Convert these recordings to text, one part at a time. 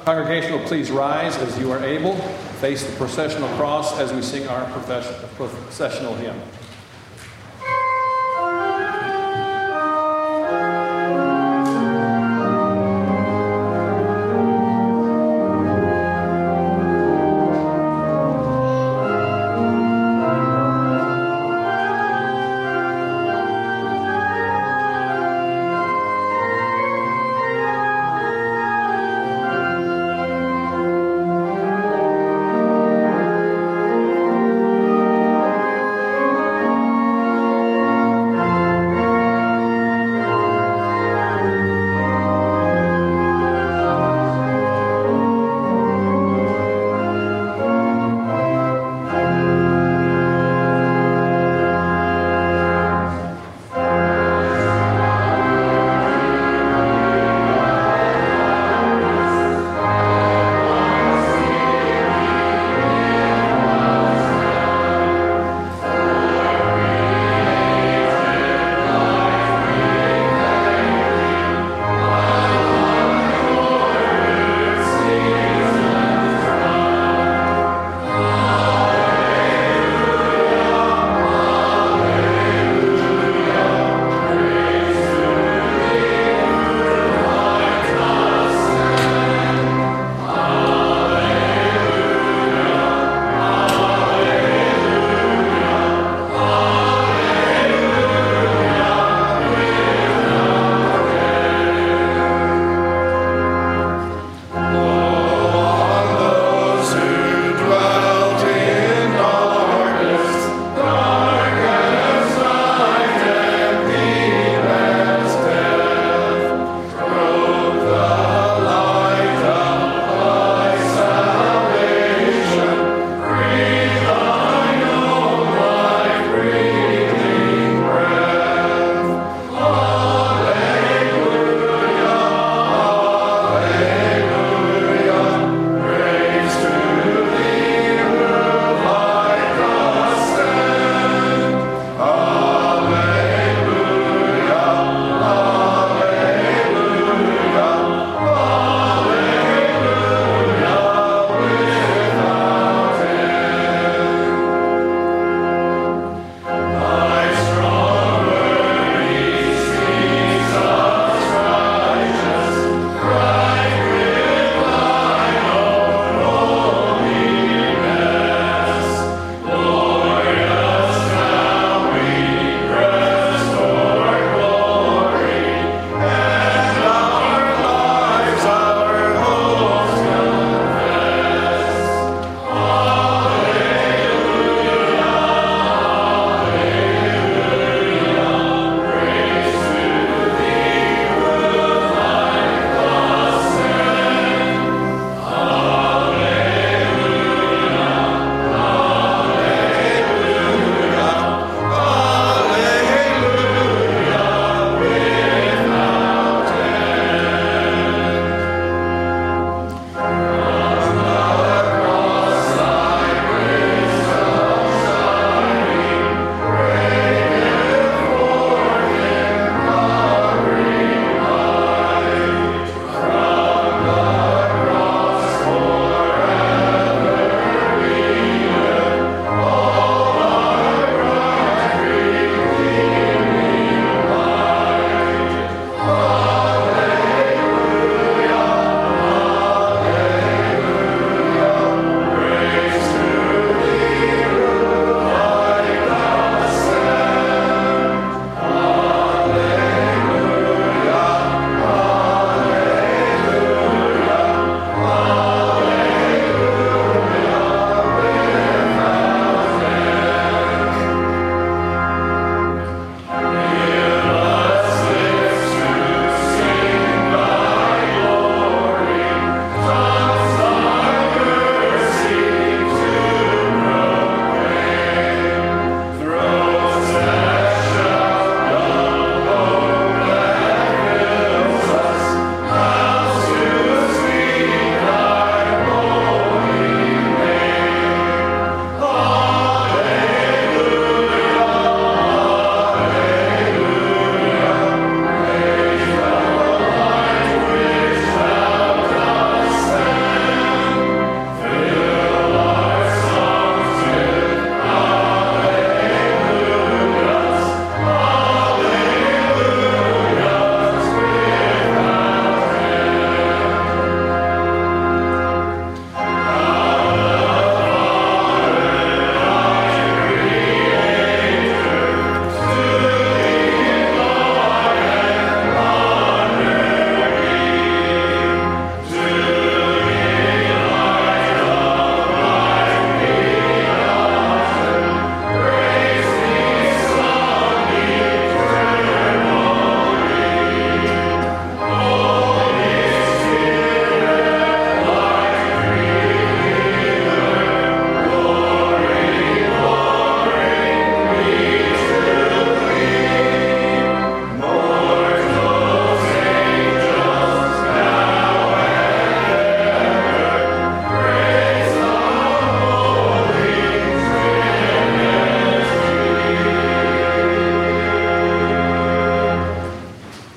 Congregation will please rise as you are able. Face the processional cross as we sing our processional hymn.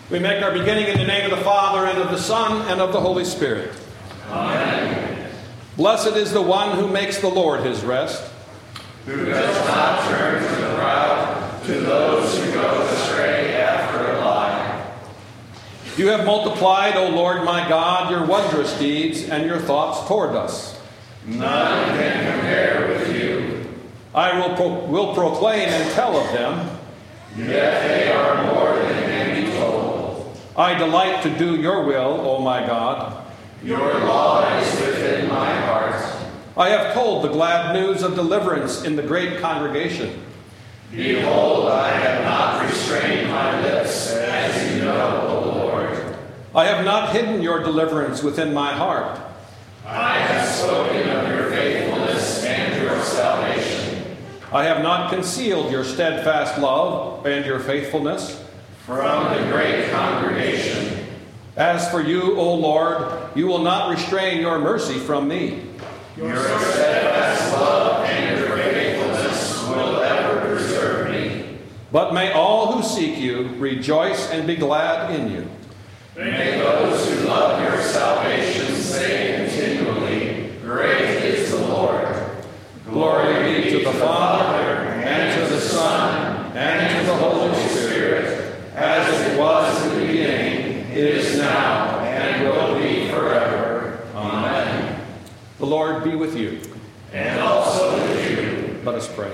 We make our beginning in the name of the Father, and of the Son, and of the Holy Spirit. Amen. Blessed is the one who makes the Lord his rest, who does not turn to the proud, to those who go astray after a lie. You have multiplied, O Lord my God, your wondrous deeds and your thoughts toward us. None can compare with you. I will proclaim and tell of them. Yet they are more than can be told. I delight to do your will, O my God. Your law is within my heart. I have told the glad news of deliverance in the great congregation. Behold, I have not restrained my lips, as you know, O Lord. I have not hidden your deliverance within my heart. I have spoken of your faithfulness and your salvation. I have not concealed your steadfast love and your faithfulness from the great congregation. As for you, O Lord, you will not restrain your mercy from me. Your steadfast love and your faithfulness will ever preserve me. But may all who seek you rejoice and be glad in you. May those who love your salvation say continually, Great is the Lord. Glory be to the Father, and to the Son, and to the Holy Spirit, as it was in the beginning, it is now, and will be forever. Amen. The Lord be with you. And also with you. Let us pray.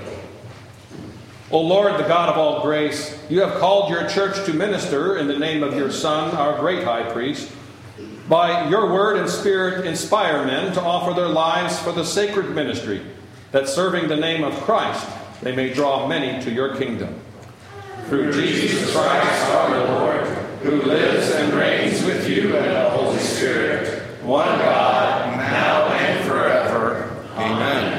O Lord, the God of all grace, you have called your church to minister in the name of your Son, our great high priest. By your word and spirit, inspire men to offer their lives for the sacred ministry, that serving the name of Christ, they may draw many to your kingdom. Through Jesus Christ, our Lord, who lives and reigns with you and the Holy Spirit, one God, now and forever. Amen.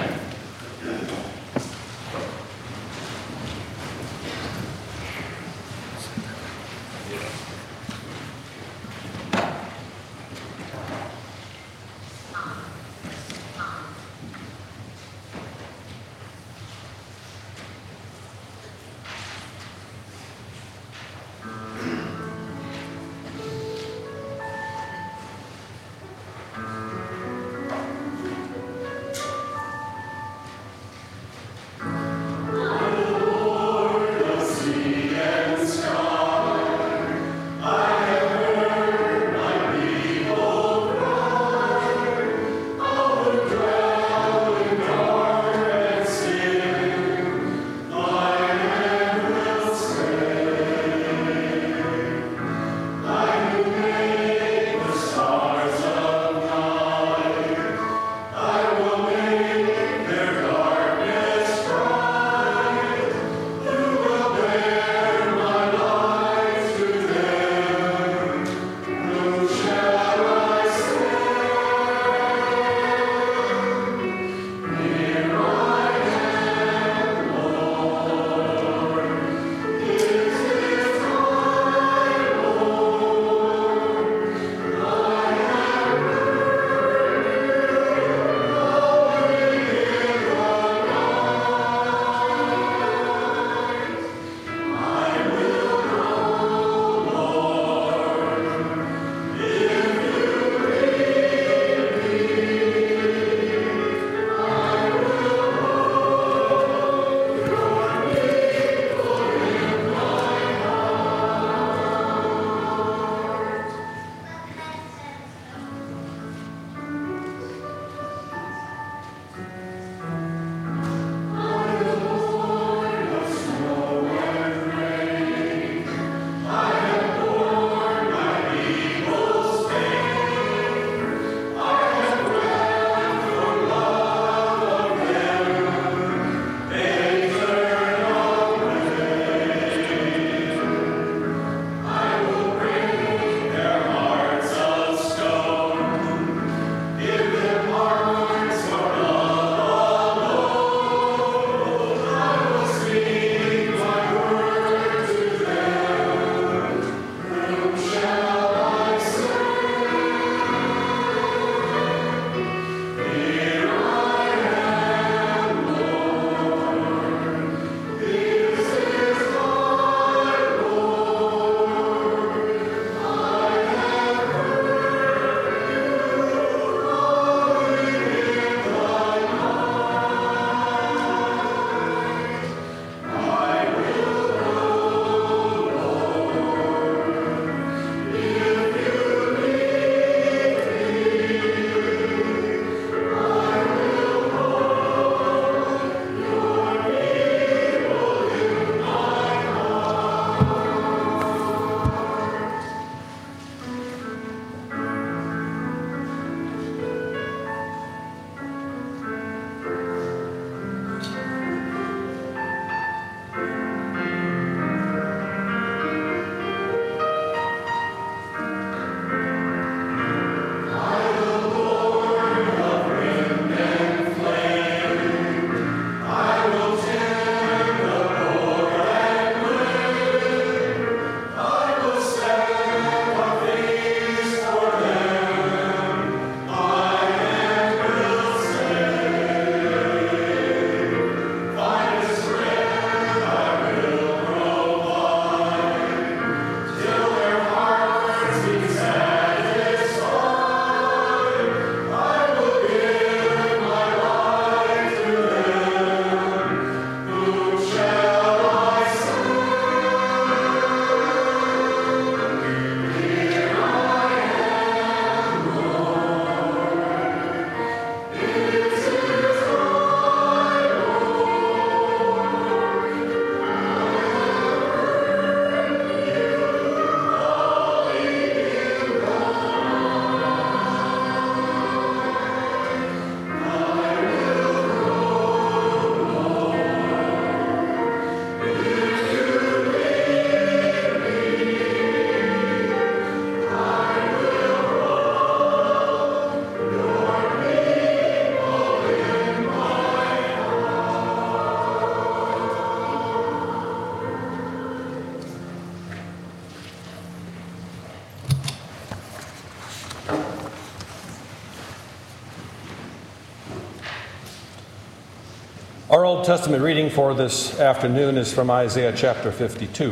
Our Old Testament reading for this afternoon is from Isaiah chapter 52.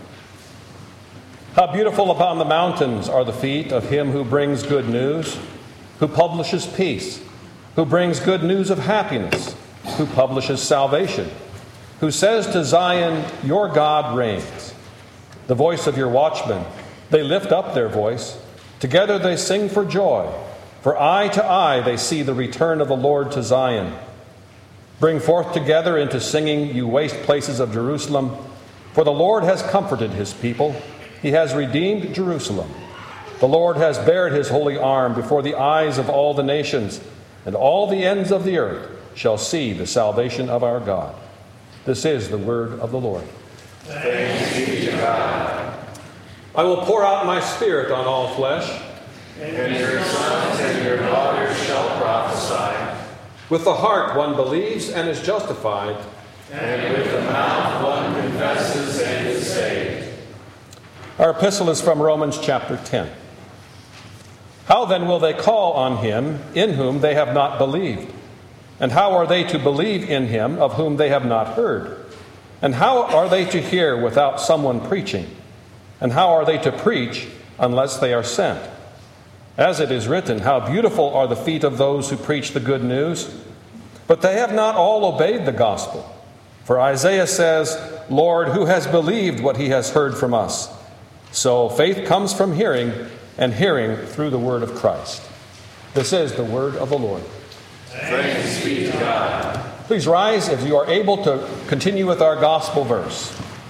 How beautiful upon the mountains are the feet of him who brings good news, who publishes peace, who brings good news of happiness, who publishes salvation, who says to Zion, your God reigns. The voice of your watchmen, they lift up their voice. Together they sing for joy. For eye to eye they see the return of the Lord to Zion. Bring forth together into singing, you waste places of Jerusalem. For the Lord has comforted his people. He has redeemed Jerusalem. The Lord has bared his holy arm before the eyes of all the nations, and all the ends of the earth shall see the salvation of our God. This is the word of the Lord. Thanks be to God. I will pour out my spirit on all flesh, And your sons and your daughters shall prophesy. With the heart one believes and is justified, And with the mouth one confesses and is saved. Our epistle is from Romans chapter 10. How then will they call on him in whom they have not believed? And how are they to believe in him of whom they have not heard? And how are they to hear without someone preaching? And how are they to preach unless they are sent? As it is written, how beautiful are the feet of those who preach the good news. But they have not all obeyed the gospel. For Isaiah says, Lord, who has believed what he has heard from us? So faith comes from hearing, and hearing through the word of Christ. This is the word of the Lord. Thanks be to God. Please rise if you are able to continue with our gospel verse.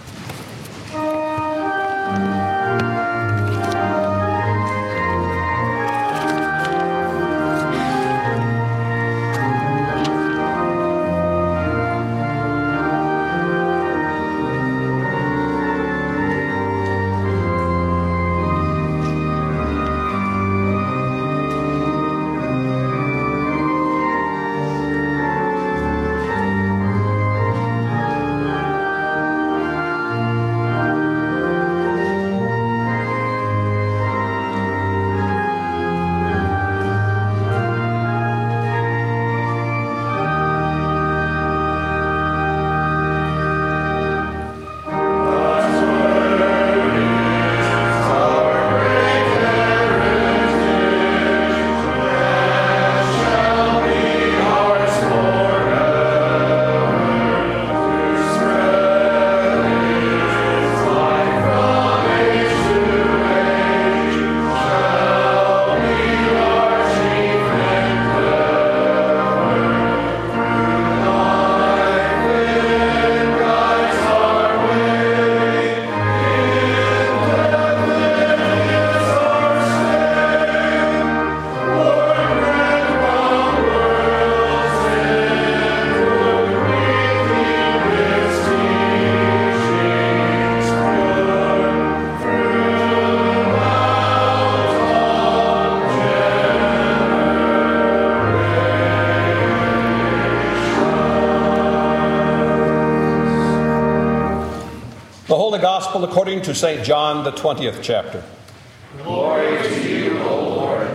The Holy Gospel according to St. John, the 20th chapter. Glory to you, O Lord.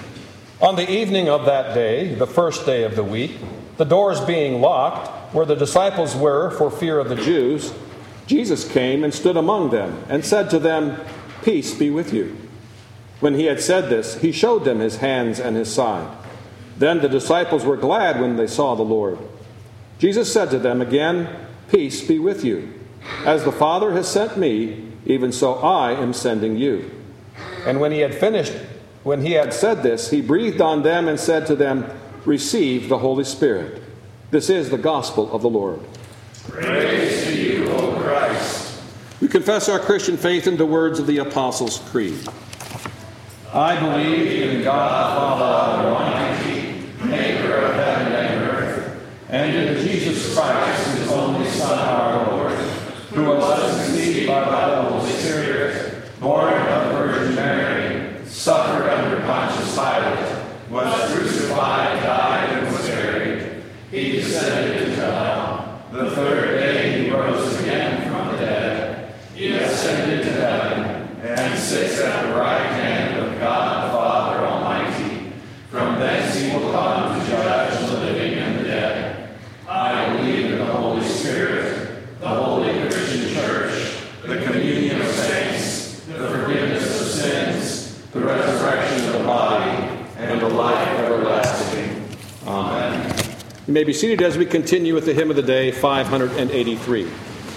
On the evening of that day, the first day of the week, the doors being locked, where the disciples were for fear of the Jews, Jesus came and stood among them and said to them, Peace be with you. When he had said this, he showed them his hands and his side. Then the disciples were glad when they saw the Lord. Jesus said to them again, Peace be with you. As the Father has sent me, even so I am sending you. And when he had said this, he breathed on them and said to them, Receive the Holy Spirit. This is the gospel of the Lord. Praise to you, O Christ. We confess our Christian faith in the words of the Apostles' Creed. I believe in God the Father Almighty, Maker of heaven and earth, and in Jesus Christ, his only Son, our Lord, who was conceived by the Holy Spirit, born of the Virgin Mary, suffered under Pontius Pilate, was crucified, died, and was buried. He descended into hell. The third day he rose again from the dead. He ascended to heaven, and sits at the right hand of God the Father Almighty. From thence he will come to judge the living and the dead. I believe in the life everlasting. Amen. You may be seated as we continue with the hymn of the day, 583.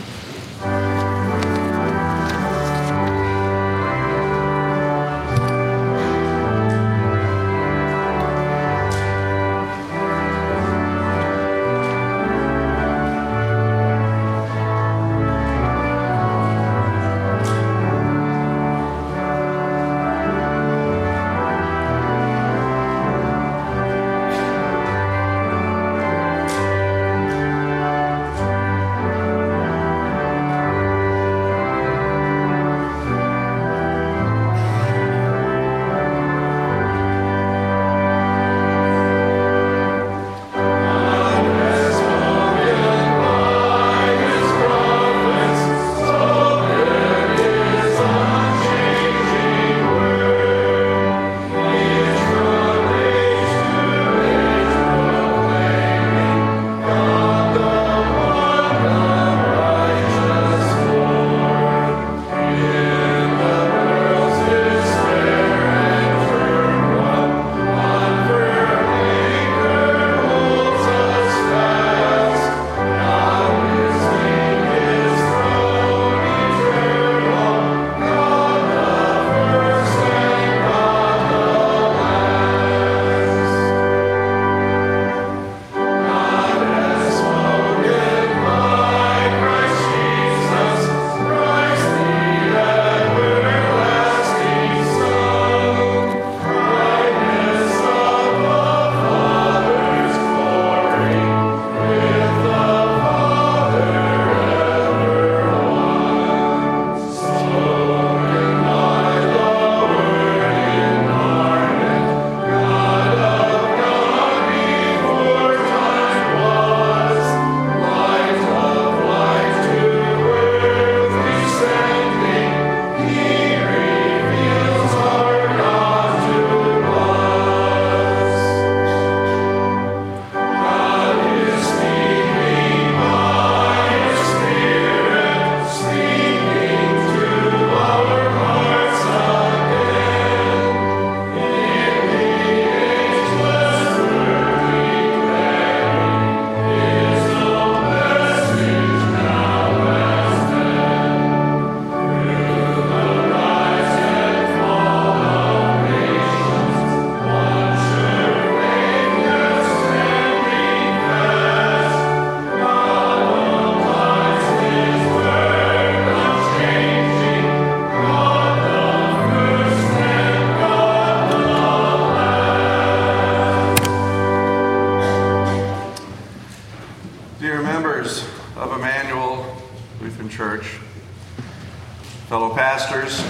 fellow pastors,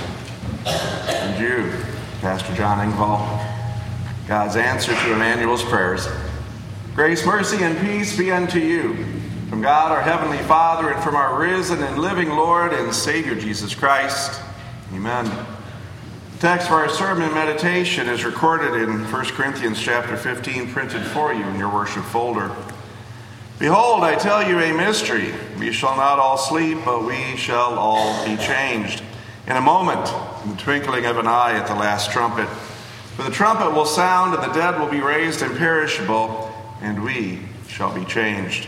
and you, Pastor John Engvall, God's answer to Emmanuel's prayers. Grace, mercy, and peace be unto you from God our Heavenly Father and from our risen and living Lord and Savior Jesus Christ. Amen. The text for our sermon meditation is recorded in 1 Corinthians chapter 15, printed for you in your worship folder. Behold, I tell you a mystery. We shall not all sleep, but we shall all be changed. In a moment, in the twinkling of an eye at the last trumpet. For the trumpet will sound, and the dead will be raised imperishable, and we shall be changed.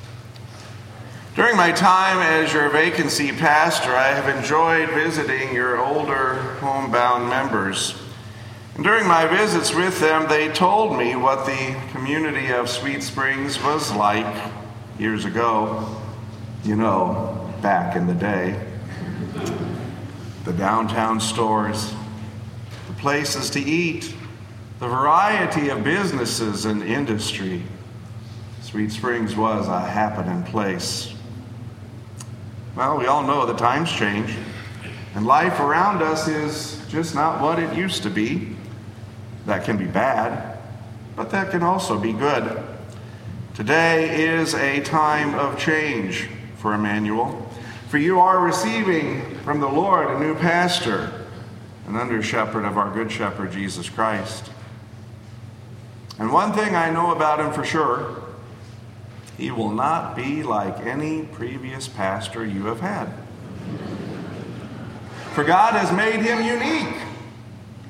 During my time as your vacancy pastor, I have enjoyed visiting your older homebound members. And during my visits with them, they told me what the community of Sweet Springs was like years ago. You know, back in the day. The downtown stores, the places to eat, the variety of businesses and industry. Sweet Springs was a happening place. Well, we all know the times change, and life around us is just not what it used to be. That can be bad, but that can also be good. Today is a time of change for Emmanuel, for you are receiving from the Lord a new pastor, an under-shepherd of our good shepherd, Jesus Christ. And one thing I know about him for sure, he will not be like any previous pastor you have had. For God has made him unique.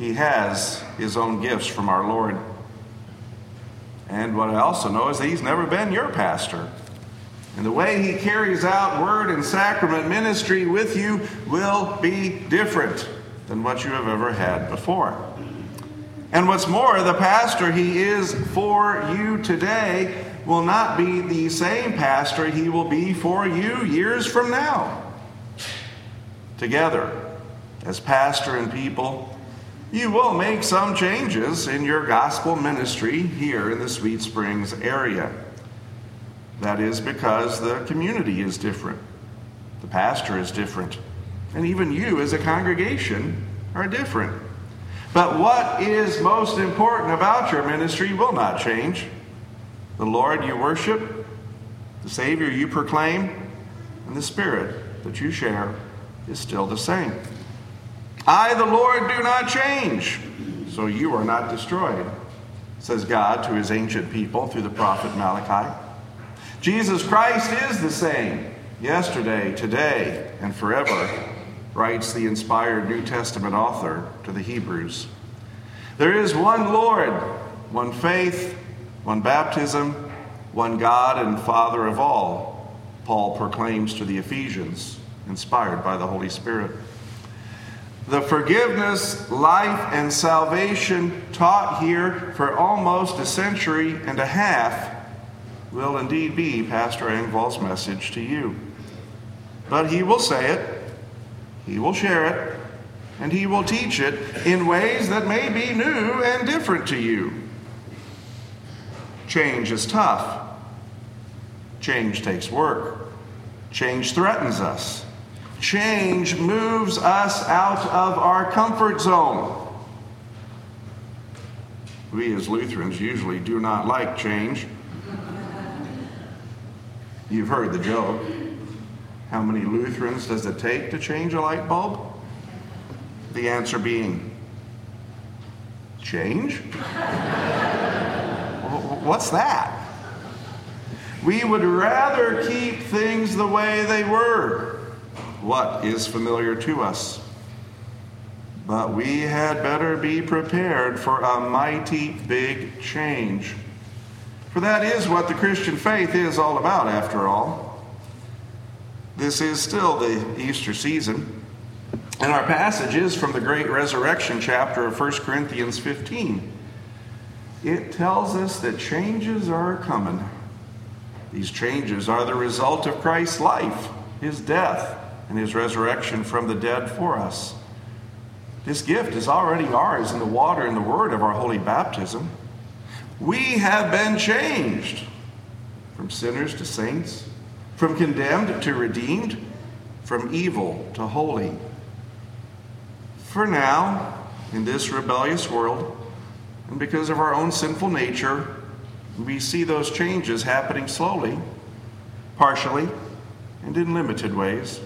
he has his own gifts from our Lord. And what I also know is that he's never been your pastor. And the way he carries out word and sacrament ministry with you will be different than what you have ever had before. And what's more, the pastor he is for you today will not be the same pastor he will be for you years from now. Together, as pastor and people, you will make some changes in your gospel ministry here in the Sweet Springs area. That is because the community is different, the pastor is different, and even you as a congregation are different. But what is most important about your ministry will not change. The Lord you worship, the Savior you proclaim, and the Spirit that you share is still the same. I, the Lord, do not change, so you are not destroyed, says God to his ancient people through the prophet Malachi. Jesus Christ is the same, yesterday, today, and forever, writes the inspired New Testament author to the Hebrews. There is one Lord, one faith, one baptism, one God and Father of all, Paul proclaims to the Ephesians, inspired by the Holy Spirit. The forgiveness, life, and salvation taught here for almost a century and a half will indeed be Pastor Engvall's message to you. But he will say it, he will share it, and he will teach it in ways that may be new and different to you. Change is tough. Change takes work. Change threatens us. Change moves us out of our comfort zone. We as Lutherans usually do not like change. You've heard the joke. How many Lutherans does it take to change a light bulb? The answer being, change? What's that? We would rather keep things the way they were. What is familiar to us? But we had better be prepared for a mighty big change. For that is what the Christian faith is all about, after all. This is still the Easter season. And our passage is from the great resurrection chapter of 1 Corinthians 15. It tells us that changes are coming. These changes are the result of Christ's life, his death, and his resurrection from the dead for us. This gift is already ours in the water and the word of our holy baptism. We have been changed from sinners to saints, from condemned to redeemed, from evil to holy. For now, in this rebellious world, and because of our own sinful nature, we see those changes happening slowly, partially, and in limited ways.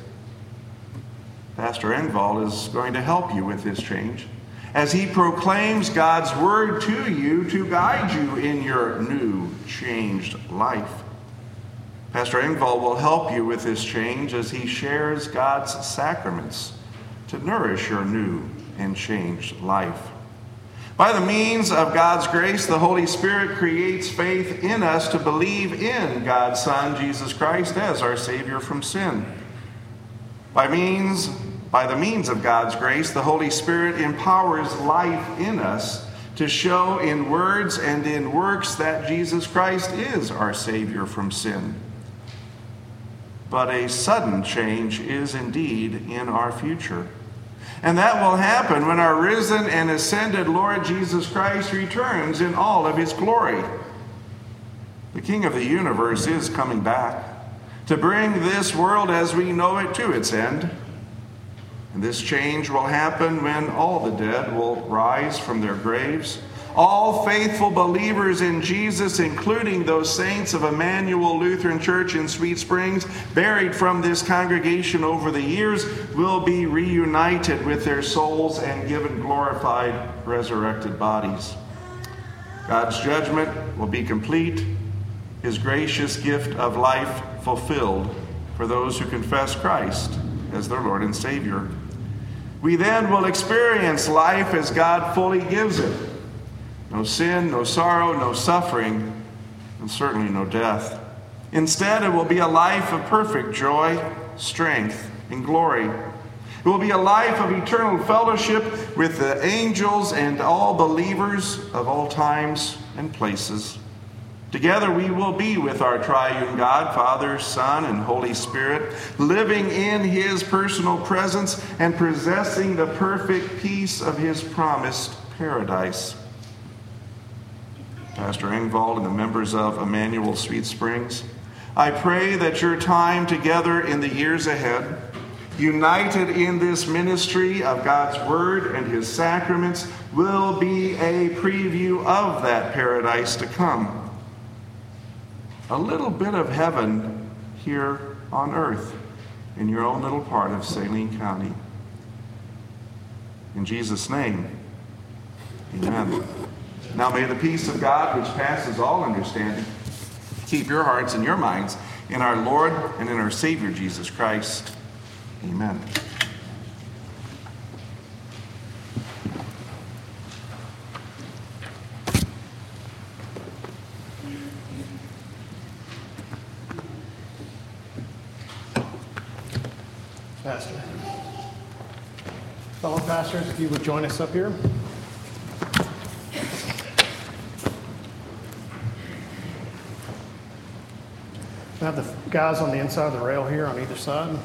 Pastor Engvall is going to help you with this change as he proclaims God's word to you to guide you in your new, changed life. Pastor Engvall will help you with this change as he shares God's sacraments to nourish your new and changed life. By the means of God's grace, the Holy Spirit creates faith in us to believe in God's Son, Jesus Christ, as our Savior from sin. By the means of God's grace, the Holy Spirit empowers life in us to show in words and in works that Jesus Christ is our Savior from sin. But a sudden change is indeed in our future. And that will happen when our risen and ascended Lord Jesus Christ returns in all of his glory. The King of the universe is coming back to bring this world as we know it to its end. And this change will happen when all the dead will rise from their graves. All faithful believers in Jesus, including those saints of Emmanuel Lutheran Church in Sweet Springs, buried from this congregation over the years, will be reunited with their souls and given glorified, resurrected bodies. God's judgment will be complete, his gracious gift of life fulfilled for those who confess Christ as their Lord and Savior. We then will experience life as God fully gives it. No sin, no sorrow, no suffering, and certainly no death. Instead, it will be a life of perfect joy, strength, and glory. It will be a life of eternal fellowship with the angels and all believers of all times and places. Together we will be with our triune God, Father, Son, and Holy Spirit, living in His personal presence and possessing the perfect peace of His promised paradise. Pastor Engvall and the members of Emmanuel Sweet Springs, I pray that your time together in the years ahead, united in this ministry of God's Word and His sacraments, will be a preview of that paradise to come. A little bit of heaven here on earth in your own little part of Saline County. In Jesus' name, amen. Now may the peace of God, which passes all understanding, keep your hearts and your minds in our Lord and in our Savior Jesus Christ. Amen. Pastor. Fellow pastors, if you would join us up here. I have the guys on the inside of the rail here on either side.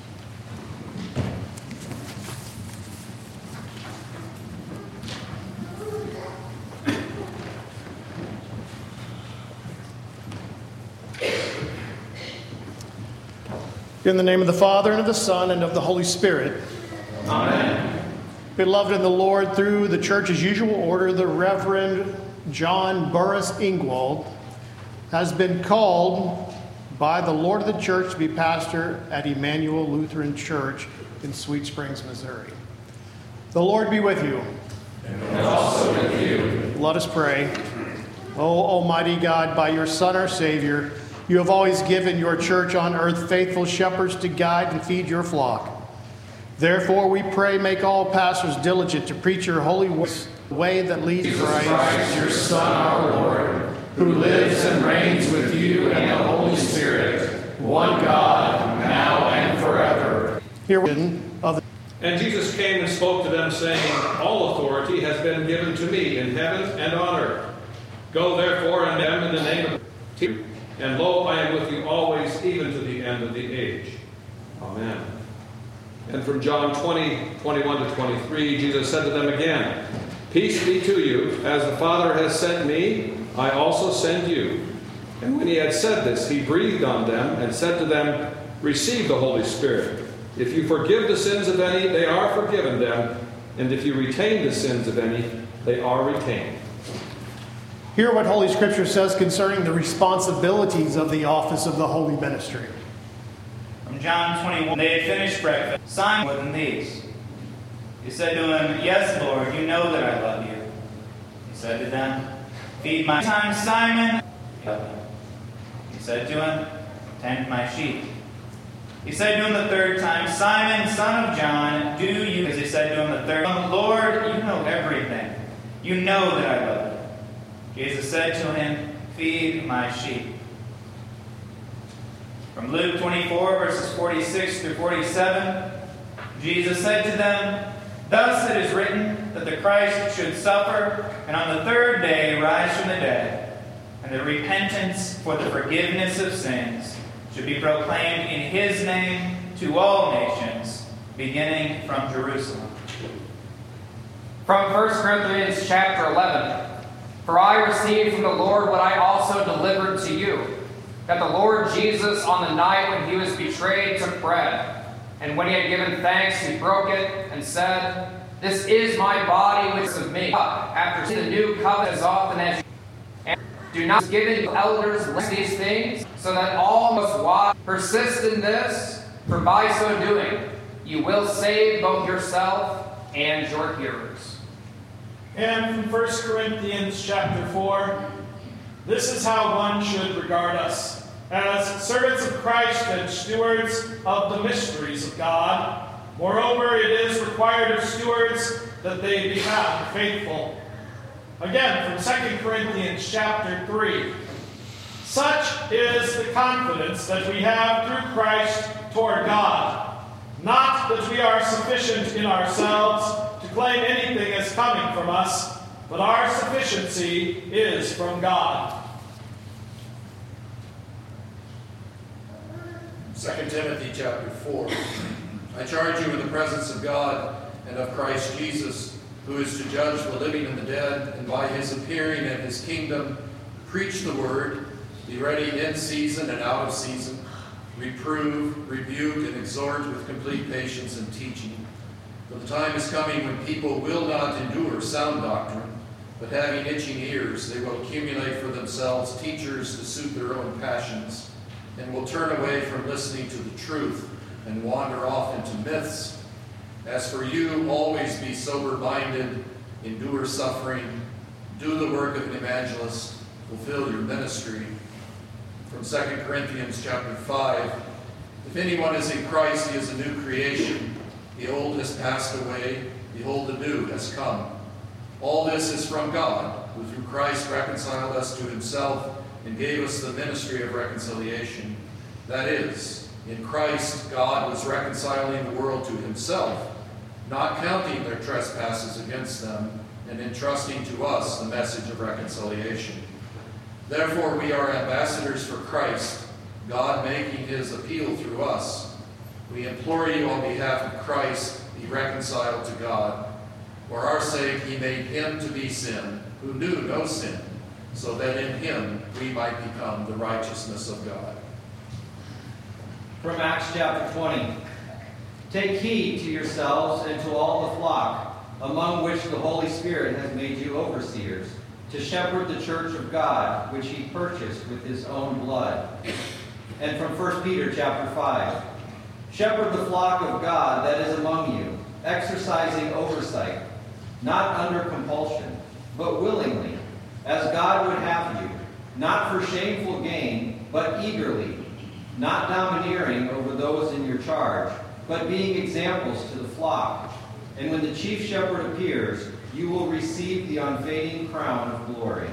In the name of the Father, and of the Son, and of the Holy Spirit. Amen. Beloved in the Lord, through the church's usual order, the Reverend John Burris Engwald has been called by the Lord of the church to be pastor at Emmanuel Lutheran Church in Sweet Springs, Missouri. The Lord be with you. And also with you. Let us pray. O Almighty God, by your Son, our Savior, you have always given your church on earth faithful shepherds to guide and feed your flock. Therefore, we pray, make all pastors diligent to preach your holy way that leads to Christ, your Son, our Lord, who lives and reigns with you and the Holy Spirit, one God, now and forever. And Jesus came and spoke to them, saying, all authority has been given to me in heaven and on earth. Go therefore and them in the name of the and lo, I am with you always, even to the end of the age. Amen. And from John 20:21-23, Jesus said to them again, peace be to you. As the Father has sent me, I also send you. And when he had said this, he breathed on them and said to them, receive the Holy Spirit. If you forgive the sins of any, they are forgiven them. And if you retain the sins of any, they are retained. Hear what Holy Scripture says concerning the responsibilities of the office of the holy ministry. From John 21, they had finished breakfast. Simon more than these. He said to him, yes, Lord, you know that I love you. He said to them, feed my time, Simon. He said to him, tend my sheep. He said to him the third time, Simon, son of John, do you, as he said to him the third time, Lord, you know everything. You know that I love you. Jesus said to him, feed my sheep. From Luke 24, verses 46-47, Jesus said to them, thus it is written that the Christ should suffer, and on the third day rise from the dead, and the repentance for the forgiveness of sins should be proclaimed in his name to all nations, beginning from Jerusalem. From 1 Corinthians chapter 11. For I received from the Lord what I also delivered to you, that the Lord Jesus, on the night when he was betrayed, took bread. And when he had given thanks, he broke it and said, this is my body which is of me. After the new covenant as often as you and do not give in to elders these things, so that all must watch. Persist in this, for by so doing, you will save both yourself and your hearers. And from 1 Corinthians chapter 4, this is how one should regard us, as servants of Christ and stewards of the mysteries of God. Moreover, it is required of stewards that they be found faithful. Again, from 2 Corinthians chapter 3. Such is the confidence that we have through Christ toward God. Not that we are sufficient in ourselves to claim anything as coming from us, but our sufficiency is from God. 2 Timothy chapter 4. I charge you in the presence of God and of Christ Jesus, who is to judge the living and the dead, and by his appearing and his kingdom, preach the word, be ready in season and out of season, reprove, rebuke, and exhort with complete patience and teaching. For the time is coming when people will not endure sound doctrine, but having itching ears, they will accumulate for themselves teachers to suit their own passions, and will turn away from listening to the truth and wander off into myths. As for you, always be sober-minded, endure suffering, do the work of an evangelist, fulfill your ministry. From 2 Corinthians chapter 5, if anyone is in Christ, he is a new creation. The old has passed away, behold, the new has come. All this is from God, who through Christ reconciled us to himself and gave us the ministry of reconciliation. That is, in Christ, God was reconciling the world to himself, not counting their trespasses against them, and entrusting to us the message of reconciliation. Therefore, we are ambassadors for Christ, God making his appeal through us. We implore you on behalf of Christ, be reconciled to God. For our sake, he made him to be sin, who knew no sin, so that in him we might become the righteousness of God. From Acts chapter 20. Take heed to yourselves and to all the flock, among which the Holy Spirit has made you overseers, to shepherd the church of God, which he purchased with his own blood. And from 1 Peter chapter 5. Shepherd the flock of God that is among you, exercising oversight, not under compulsion, but willingly, as God would have you, not for shameful gain, but eagerly, not domineering over those in your charge, but being examples to the flock. And when the chief shepherd appears, you will receive the unfading crown of glory.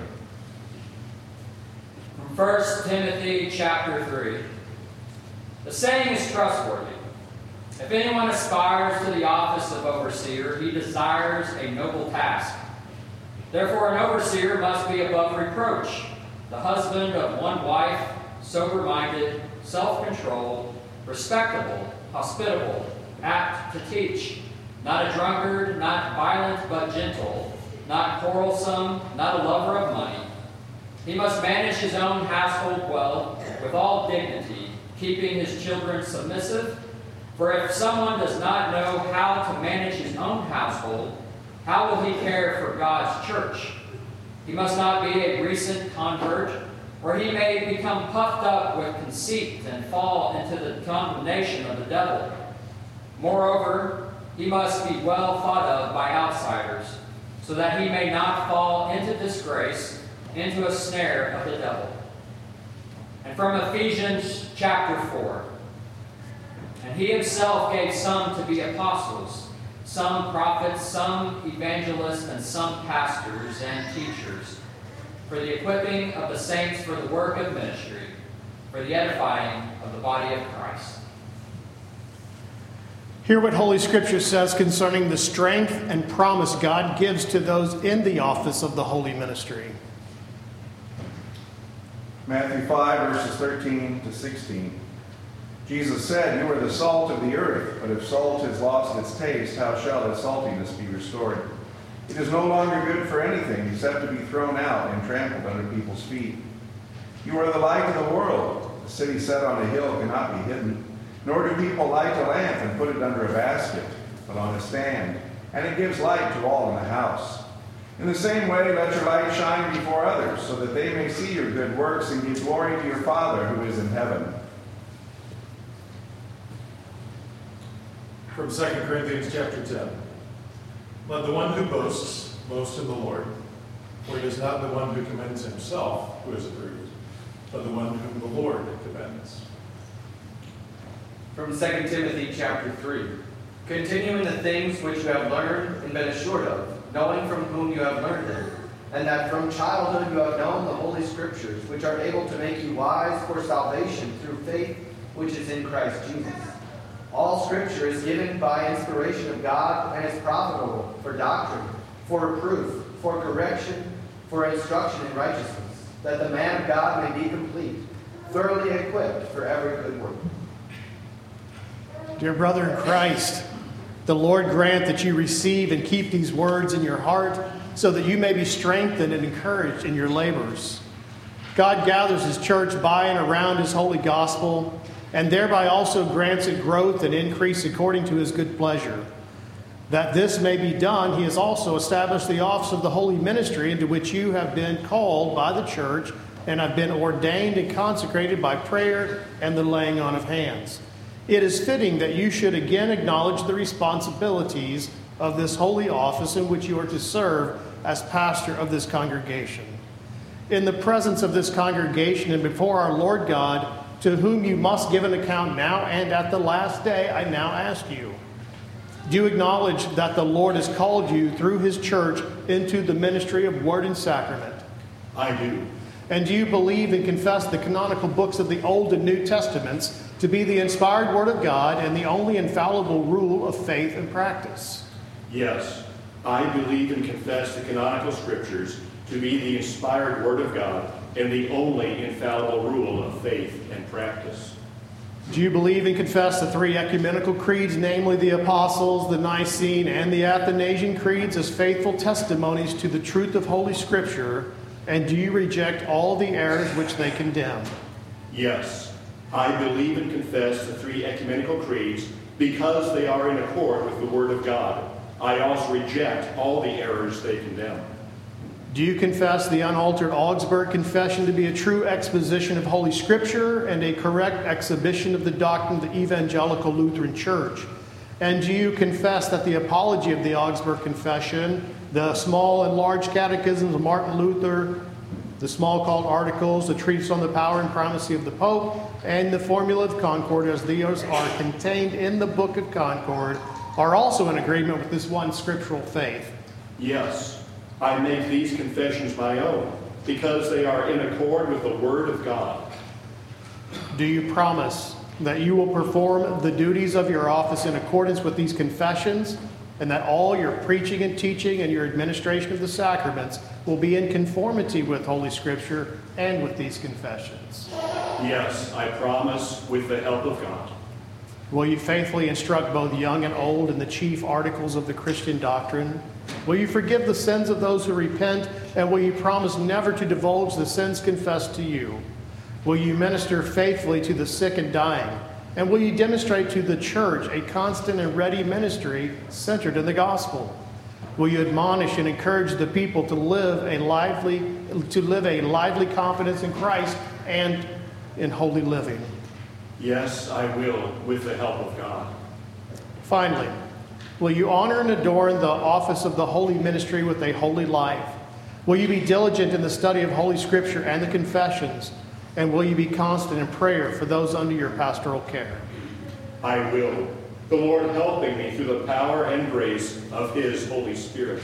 From 1 Timothy chapter 3. The saying is trustworthy. If anyone aspires to the office of overseer, he desires a noble task. Therefore, an overseer must be above reproach, the husband of one wife, sober-minded, self-controlled, respectable, hospitable, apt to teach, not a drunkard, not violent but gentle, not quarrelsome, not a lover of money. He must manage his own household well, with all dignity, keeping his children submissive. For if someone does not know how to manage his own household, how will he care for God's church? He must not be a recent convert, or he may become puffed up with conceit and fall into the condemnation of the devil. Moreover, he must be well thought of by outsiders, so that he may not fall into disgrace, into a snare of the devil. And from Ephesians chapter 4. And he himself gave some to be apostles, some prophets, some evangelists, and some pastors and teachers, for the equipping of the saints for the work of ministry, for the edifying of the body of Christ. Hear what Holy Scripture says concerning the strength and promise God gives to those in the office of the holy ministry. Matthew 5, verses 13 to 16. Jesus said, "You are the salt of the earth, but if salt has lost its taste, how shall its saltiness be restored? It is no longer good for anything except to be thrown out and trampled under people's feet. You are the light of the world. A city set on a hill cannot be hidden, nor do people light a lamp and put it under a basket, but on a stand, and it gives light to all in the house. In the same way, let your light shine before others, so that they may see your good works and give glory to your Father who is in heaven." From 2 Corinthians chapter 10. Let the one who boasts boast in the Lord, for it is not the one who commends himself who is approved, but the one whom the Lord commends. From 2 Timothy chapter 3. Continue in the things which you have learned and been assured of, knowing from whom you have learned them, and that from childhood you have known the Holy Scriptures, which are able to make you wise for salvation through faith which is in Christ Jesus. All Scripture is given by inspiration of God and is profitable for doctrine, for reproof, for correction, for instruction in righteousness, that the man of God may be complete, thoroughly equipped for every good work. Dear brother in Christ, the Lord grant that you receive and keep these words in your heart so that you may be strengthened and encouraged in your labors. God gathers his church by and around his holy gospel, and thereby also grants it growth and increase according to his good pleasure. That this may be done, he has also established the office of the holy ministry, into which you have been called by the church and have been ordained and consecrated by prayer and the laying on of hands. It is fitting that you should again acknowledge the responsibilities of this holy office in which you are to serve as pastor of this congregation. In the presence of this congregation and before our Lord God, to whom you must give an account now and at the last day, I now ask you, do you acknowledge that the Lord has called you through his church into the ministry of word and sacrament? I do. And do you believe and confess the canonical books of the Old and New Testaments to be the inspired Word of God and the only infallible rule of faith and practice? Yes, I believe and confess the canonical Scriptures to be the inspired Word of God and the only infallible rule of faith and practice. Do you believe and confess the three ecumenical creeds, namely the Apostles', the Nicene, and the Athanasian creeds, as faithful testimonies to the truth of Holy Scripture? And do you reject all the errors which they condemn? Yes, I believe and confess the three ecumenical creeds because they are in accord with the Word of God. I also reject all the errors they condemn. Do you confess the unaltered Augsburg Confession to be a true exposition of Holy Scripture and a correct exhibition of the doctrine of the Evangelical Lutheran Church? And do you confess that the apology of the Augsburg Confession, the small and large catechisms of Martin Luther, the small called articles, the treatise on the power and primacy of the Pope, and the Formula of Concord, as these are contained in the Book of Concord, are also in agreement with this one scriptural faith? Yes, I make these confessions my own because they are in accord with the Word of God. Do you promise that you will perform the duties of your office in accordance with these confessions, and that all your preaching and teaching and your administration of the sacraments will be in conformity with Holy Scripture and with these confessions? Yes, I promise with the help of God. Will you faithfully instruct both young and old in the chief articles of the Christian doctrine? Will you forgive the sins of those who repent, and will you promise never to divulge the sins confessed to you? Will you minister faithfully to the sick and dying? And will you demonstrate to the church a constant and ready ministry centered in the gospel? Will you admonish and encourage the people to live a lively confidence in Christ and in holy living? Yes, I will, with the help of God. Finally, will you honor and adorn the office of the holy ministry with a holy life? Will you be diligent in the study of Holy Scripture and the confessions? And will you be constant in prayer for those under your pastoral care? I will, the Lord helping me through the power and grace of his Holy Spirit.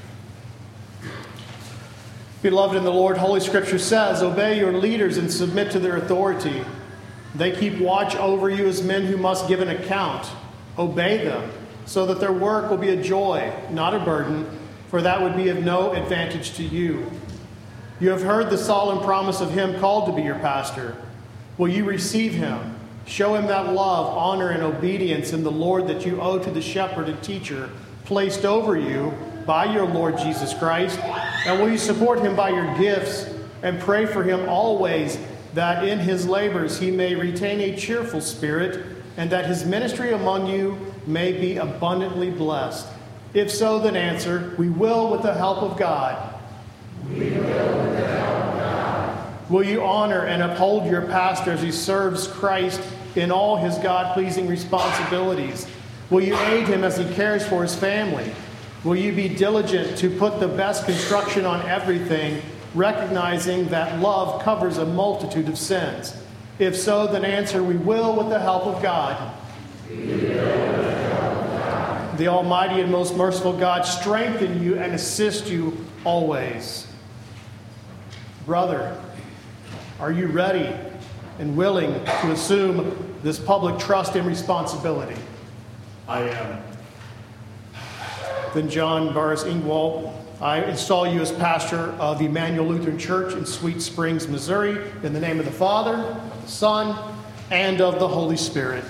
Beloved in the Lord, Holy Scripture says, obey your leaders and submit to their authority. They keep watch over you as men who must give an account. Obey them, so that their work will be a joy, not a burden, for that would be of no advantage to you. You have heard the solemn promise of him called to be your pastor. Will you receive him? Show him that love, honor, and obedience in the Lord that you owe to the shepherd and teacher placed over you by your Lord Jesus Christ. And will you support him by your gifts and pray for him always, that in his labors he may retain a cheerful spirit, and that his ministry among you may be abundantly blessed? If so, then answer, we will with the help of God. We will with the help of God. Will you honor and uphold your pastor as he serves Christ in all his God-pleasing responsibilities? Will you aid him as he cares for his family? Will you be diligent to put the best construction on everything, recognizing that love covers a multitude of sins? If so, then answer, we will with the help of God. We will with the help of God. the Almighty and most merciful God strengthen you and assist you always. Brother, are you ready and willing to assume this public trust and responsibility? I am. Then John Burris Ingwalt, I install you as pastor of Emmanuel Lutheran Church in Sweet Springs, Missouri, in the name of the Father, of the Son, and of the Holy Spirit.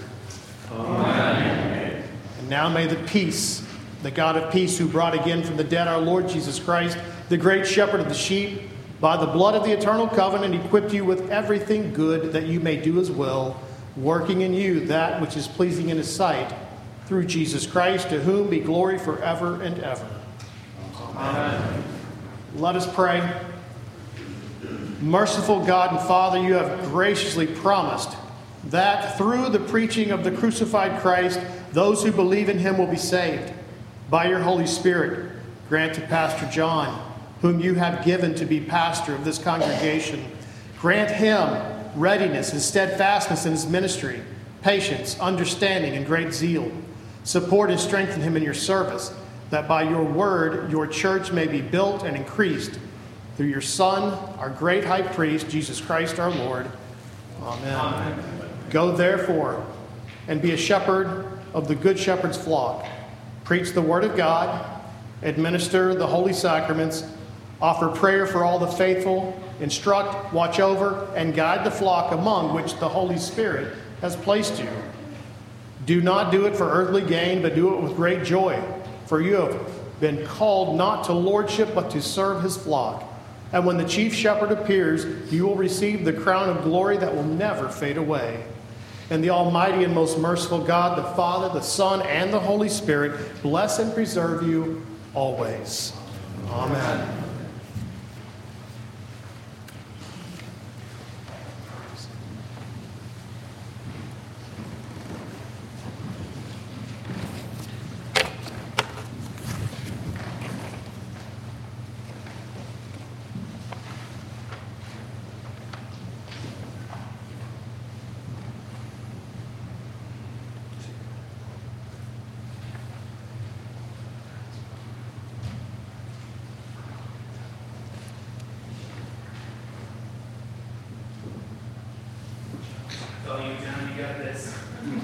Amen. And now may the peace, the God of peace who brought again from the dead our Lord Jesus Christ, the great shepherd of the sheep, by the blood of the eternal covenant, equipped you with everything good that you may do his will, working in you that which is pleasing in his sight, through Jesus Christ, to whom be glory forever and ever. Amen. Let us pray. Merciful God and Father, you have graciously promised that through the preaching of the crucified Christ, those who believe in him will be saved. By your Holy Spirit, grant to Pastor John, whom you have given to be pastor of this congregation, grant him readiness and steadfastness in his ministry, patience, understanding, and great zeal. Support and strengthen him in your service, that by your word your church may be built and increased. Through your Son, our great high priest, Jesus Christ our Lord. Amen. Amen. Go therefore and be a shepherd of the Good Shepherd's flock. Preach the word of God, administer the holy sacraments, offer prayer for all the faithful, instruct, watch over, and guide the flock among which the Holy Spirit has placed you. Do not do it for earthly gain, but do it with great joy. For you have been called not to lordship, but to serve his flock. And when the chief shepherd appears, you will receive the crown of glory that will never fade away. And the Almighty and most merciful God, the Father, the Son, and the Holy Spirit, bless and preserve you always. Amen. Oh, you, John, you got this.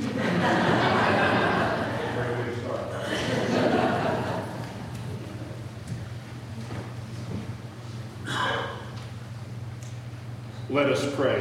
Let us pray.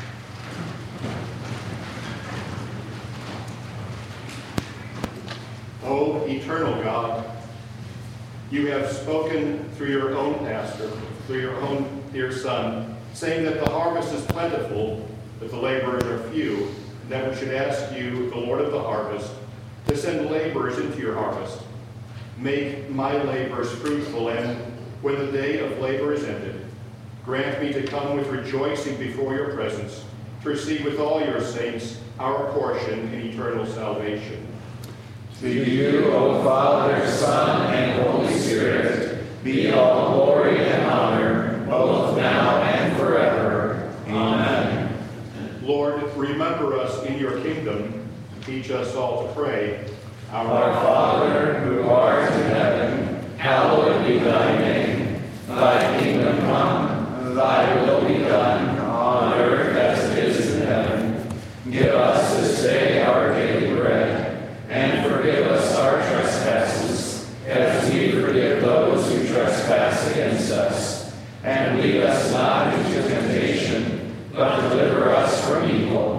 O eternal God, you have spoken through your own pastor, through your own dear Son, saying that the harvest is plentiful, but the laborers are few, and that we should ask you, the Lord of the harvest, to send laborers into your harvest. Make my labors fruitful, and when the day of labor is ended, grant me to come with rejoicing before your presence, to receive with all your saints our portion in eternal salvation. To you, O Father, Son, and Holy Spirit, be all glory and honor, both now and forever. Amen. Lord, remember us in your kingdom. Teach us all to pray. Our Father, who art in heaven, hallowed be thy name. Thy kingdom come, thy will be done, on earth as it is in heaven. Give us this day our daily bread, and forgive us our trespasses, as we forgive those who trespass against us. And lead us not into temptation, but deliver us from evil.